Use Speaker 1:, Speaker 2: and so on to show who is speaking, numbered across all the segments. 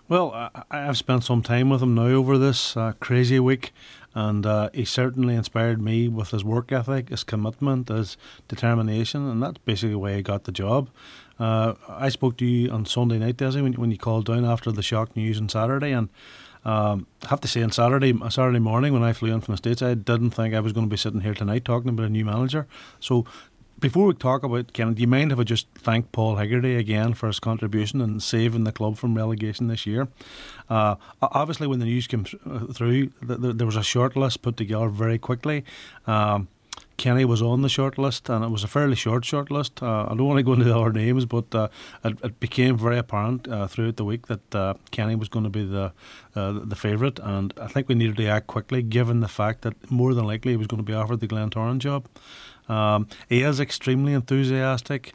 Speaker 1: Well, I've spent some time with him now over this crazy week, and he certainly inspired me with his work ethic, his commitment, his determination, and that's basically why he got the job. I spoke to you on Sunday night, Desi, when you called down after the shock news on Saturday, and I have to say, on Saturday morning when I flew in from the States, I didn't think I was going to be sitting here tonight talking about a new manager. So before we talk about Kenny, do you mind if I just thank Paul Higgerty again for his contribution in saving the club from relegation this year? Obviously, when the news came through, there was a short list put together very quickly. Kenny was on the short list, and it was a fairly short short list. I don't want to go into the other names, but it became very apparent throughout the week that Kenny was going to be the favourite, and I think we needed to act quickly, given the fact that more than likely he was going to be offered the Glentoran job. He is extremely enthusiastic.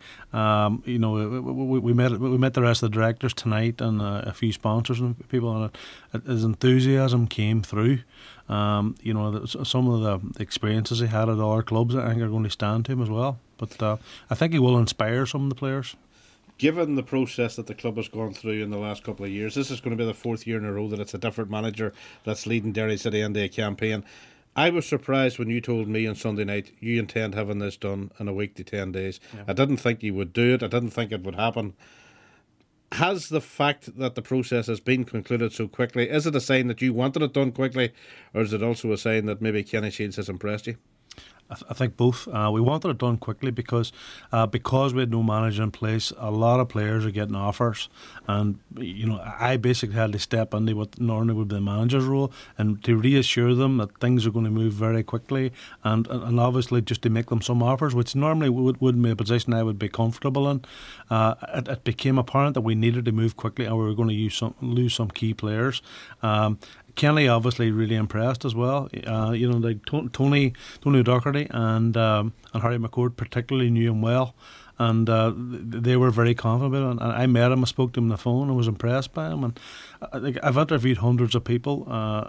Speaker 1: We met the rest of the directors tonight and a few sponsors and people, and his enthusiasm came through. Some of the experiences he had at other clubs, I think, are going to stand to him as well. But I think he will inspire some of the players.
Speaker 2: Given the process that the club has gone through in the last couple of years, this is going to be the fourth year in a row that it's a different manager that's leading Derry City into a campaign. I was surprised when you told me on Sunday night you intend having this done in a week to 10 days. Yeah. I didn't think you would do it. I didn't think it would happen. Has the fact that the process has been concluded so quickly, is it a sign that you wanted it done quickly, or is it also a sign that maybe Kenny Shields has impressed you?
Speaker 1: I think both. We wanted it done quickly because we had no manager in place. A lot of players are getting offers, and I basically had to step into what normally would be the manager's role and to reassure them that things are going to move very quickly, and obviously just to make them some offers, which normally wouldn't be a position I would be comfortable in. It became apparent that we needed to move quickly, and we were going to lose some key players. Kenny obviously really impressed as well. Like Tony O'Doherty and Harry McCord particularly knew him well, and they were very confident. And I met him, I spoke to him on the phone, and was impressed by him. And I've interviewed hundreds of people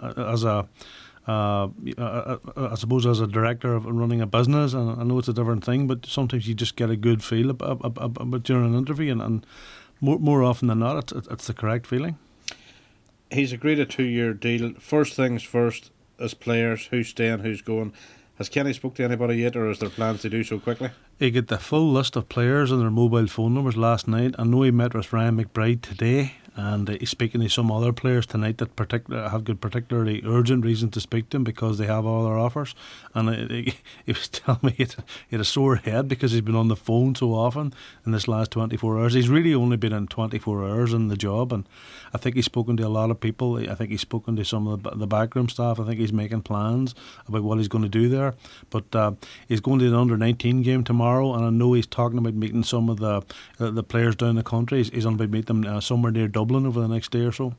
Speaker 1: I suppose as a director of running a business, and I know it's a different thing, but sometimes you just get a good feel about during an interview, and more often than not, it's the correct feeling.
Speaker 2: He's agreed a 2-year deal. First things first, as players, who's staying, who's going. Has Kenny spoke to anybody yet, or is there plans to do so quickly?
Speaker 1: He got the full list of players and their mobile phone numbers last night. I know he met with Ryan McBride today, and he's speaking to some other players tonight that have got particularly urgent reason to speak to him because they have all their offers. And he was telling me he had a sore head because he's been on the phone so often in this last 24 hours. He's really only been in 24 hours in the job, and I think he's spoken to a lot of people. I think he's spoken to some of the backroom staff. I think he's making plans about what he's going to do there. But he's going to the under-19 game tomorrow, and I know he's talking about meeting some of the players down the country. He's going to be meeting them somewhere near Dublin over the next day or so.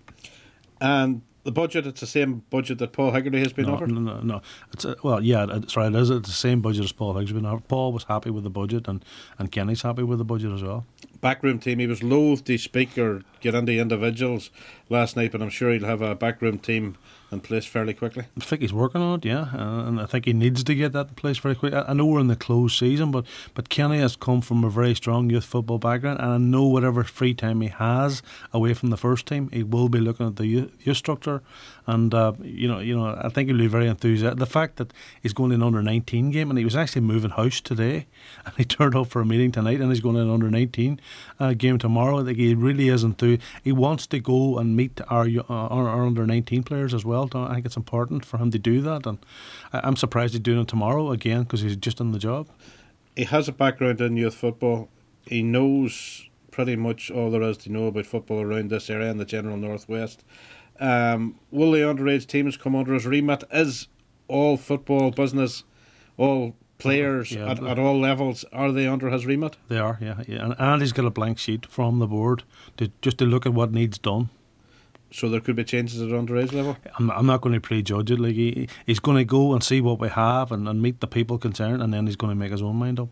Speaker 2: And the budget, it's the same budget that Paul Higgerty has been offered?
Speaker 1: No. It is. It's the same budget as Paul Higgerty has been offered. Paul was happy with the budget, and Kenny's happy with the budget as well.
Speaker 2: Backroom team, he was loath to speak or get into individuals last night, but I'm sure he'll have a backroom team in place fairly quickly.
Speaker 1: I think he's working on it, yeah, and I think he needs to get that in place very quickly. I know we're in the closed season, but Kenny has come from a very strong youth football background, and I know whatever free time he has away from the first team, he will be looking at the youth structure, and I think he'll be very enthusiastic. The fact that he's going in under-19 game, and he was actually moving house today, and he turned up for a meeting tonight, and he's going in under-19 game tomorrow. I think he really is enthused. He wants to go and meet our under-19 players as well. I think it's important for him to do that, and I'm surprised he's doing it tomorrow again because he's just in the job.
Speaker 2: He has a background in youth football. He knows pretty much all there is to know about football around this area in the general northwest. Will the underage teams come under his remit? Is all football business, all players at all levels, are they under his remit?
Speaker 1: They are, yeah. And he's got a blank sheet from the board to look at what needs done.
Speaker 2: So there could be changes at underage level?
Speaker 1: I'm not going to prejudge it. Like he's going to go and see what we have and meet the people concerned, and then he's going to make his own mind up.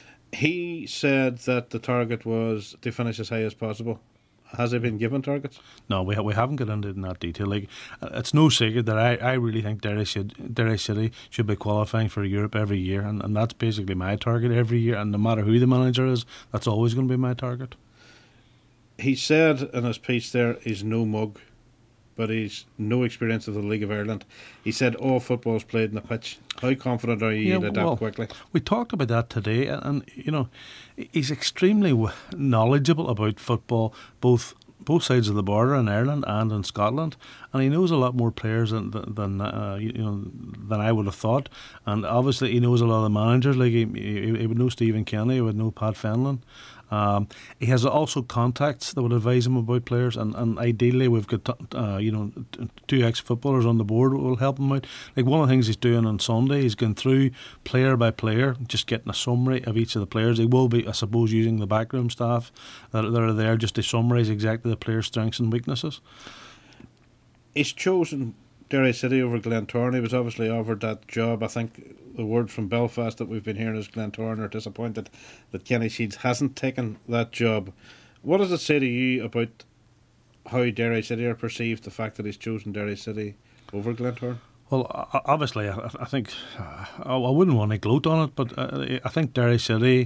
Speaker 2: He said that the target was to finish as high as possible. Has he been given targets?
Speaker 1: No, we haven't got into it in that detail. Like, it's no secret that I really think Derry City should be qualifying for Europe every year, and that's basically my target every year. And no matter who the manager is, that's always going to be my target.
Speaker 2: He said in his piece there, he's no mug, but he's no experience of the League of Ireland. He said all football is played in the pitch. How confident are you to adapt quickly?
Speaker 1: We talked about that today, and he's extremely knowledgeable about football, both sides of the border in Ireland and in Scotland, and he knows a lot more players than I would have thought. And obviously, he knows a lot of the managers. Like he would know Stephen Kenny, he would know Pat Fenlon. He has also contacts that would advise him about players, and ideally we've got two ex-footballers on the board who will help him out. Like one of the things he's doing on Sunday, he's going through player by player, just getting a summary of each of the players. He will be, I suppose, using the backroom staff that are there just to summarise exactly the players' strengths and weaknesses.
Speaker 2: He's chosen Derry City over Glentoran. He was obviously offered that job. I think the word from Belfast that we've been hearing is Glentoran are disappointed that Kenny Shields hasn't taken that job. What does it say to you about how Derry City are perceived, the fact that he's chosen Derry City over Glentoran?
Speaker 1: Well, obviously, I think I wouldn't want to gloat on it, but I think Derry City,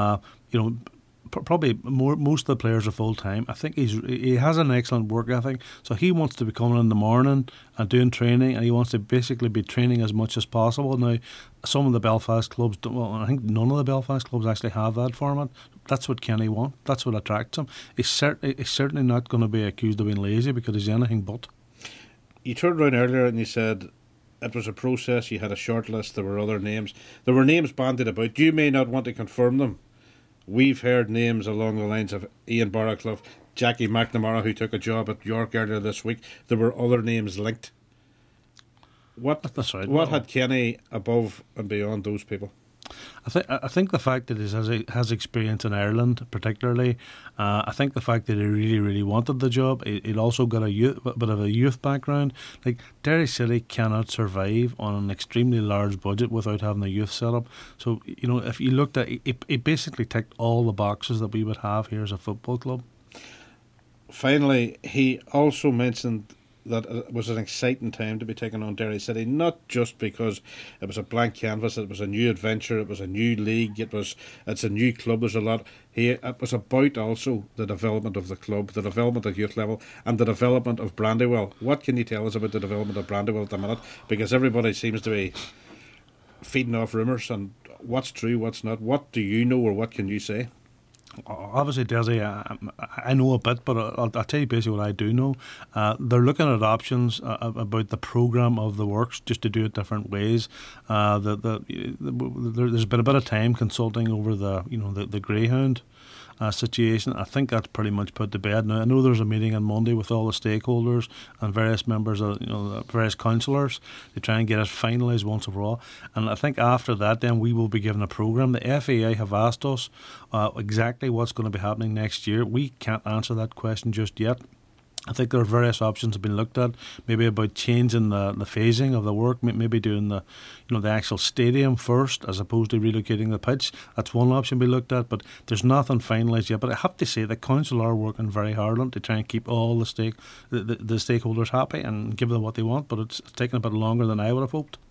Speaker 1: probably most of the players are full time. I think he has an excellent work ethic, so he wants to be coming in the morning and doing training, and he wants to basically be training as much as possible. Now, some of the Belfast clubs don't, well, I think none of the Belfast clubs actually have that format. That's what Kenny wants. That's what attracts him. He's certainly not going to be accused of being lazy, because he's anything but.
Speaker 2: You turned around earlier and you said it was a process. You had a short list. There were other names. There were names bandied about. You may not want to confirm them. We've heard names along the lines of Ian Barraclough, Jackie McNamara, who took a job at York earlier this week. There were other names linked.
Speaker 1: That's right.
Speaker 2: What had Kenny above and beyond those people?
Speaker 1: I think the fact that he has experience in Ireland, particularly, I think the fact that he really, really wanted the job. He'd also got a bit of a youth background. Like, Derry City cannot survive on an extremely large budget without having a youth setup. So, if you looked at it basically ticked all the boxes that we would have here as a football club.
Speaker 2: Finally, he also mentioned that it was an exciting time to be taking on Derry City, not just because it was a blank canvas, it was a new adventure, it was a new league, it's a new club. There's a lot here. It was about also the development of the club, the development at youth level, and the development of Brandywell. What can you tell us about the development of Brandywell at the minute? Because everybody seems to be feeding off rumours, and what's true, what's not. What do you know, or what can you say?
Speaker 1: Obviously, Desi, I know a bit, but I'll tell you basically what I do know. They're looking at options about the programme of the works, just to do it different ways. There's been a bit of time consulting over the Greyhound situation. I think that's pretty much put to bed now. I know there's a meeting on Monday with all the stakeholders and various members of various councillors to try and get it finalised once and for all. And I think after that, then we will be given a programme. The FAI have asked us exactly what's going to be happening next year. We can't answer that question just yet. I think there are various options have been looked at, maybe about changing the phasing of the work, maybe doing the actual stadium first as opposed to relocating the pitch. That's one option we looked at, but there's nothing finalised yet. But I have to say the council are working very hard on it to try and keep all the stakeholders happy and give them what they want, but it's taken a bit longer than I would have hoped.